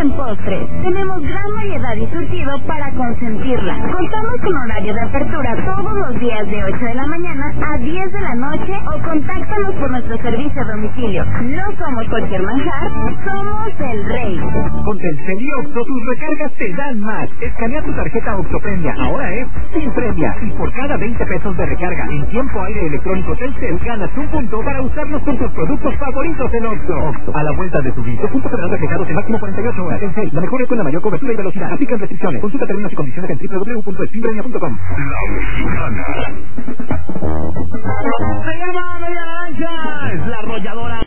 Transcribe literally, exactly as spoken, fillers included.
en postres. Tenemos gran variedad y surtido para consentirla. Contamos con horario de apertura todos los días de ocho de la mañana a diez de la noche o contáctanos por nuestro servicio a domicilio. No somos cualquier manjar, somos el rey. Con Telcel y Oxxo tus recargas te dan más. Escanea tu tarjeta Oxxo Premia, ahora es sin premia. Y por cada veinte pesos de recarga en tiempo aire electrónico Telcel ganas un punto para usarlos con tus productos favoritos en Oxxo. Oxxo, a la vuelta de tu visto, puntos serán reflejados en máximo cuarenta y ocho horas. Telcel, la mejor red con la mayor cobertura y velocidad. Aplican restricciones. Consulta términos y condiciones en doble u doble u doble u punto espinpremia punto com. La Mexicana. Se llama Media Naranja, es la arrolladora.